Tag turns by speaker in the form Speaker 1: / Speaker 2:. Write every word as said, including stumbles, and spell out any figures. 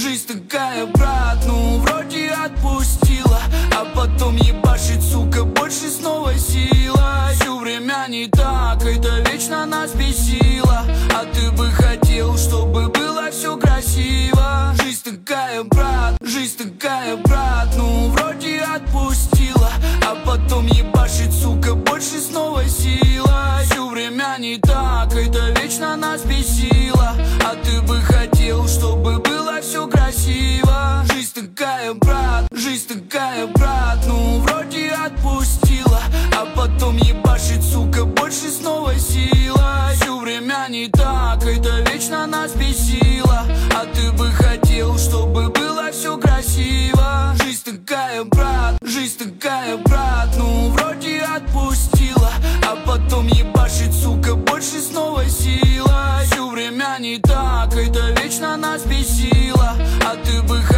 Speaker 1: Жизнь такая, брат, ну вроде отпустила, а потом ебашит, сука, больше снова сила. Всё время не так, это вечно нас бесило, а ты бы хотел, чтобы было все красиво. Жизнь такая, брат, жизнь такая, брат, ну вроде отпустила, а потом ебашит, сука, больше снова сила. Всё время не так, это вечно нас бесило, а ты бы хотел, чтобы было все красиво. Жизнь такая, брат, жизнь такая, брат, ну вроде отпустила, а потом ебашит, сука, больше снова сила. Всё время не так, это вечно нас бесило, а ты бы хотел, чтобы было все красиво. Жизнь такая, брат, жизнь такая, брат, ну вроде отпустила, а потом ебашит, сука, больше снова сила. Всё время не так, это вечно нас бесило, а ты бы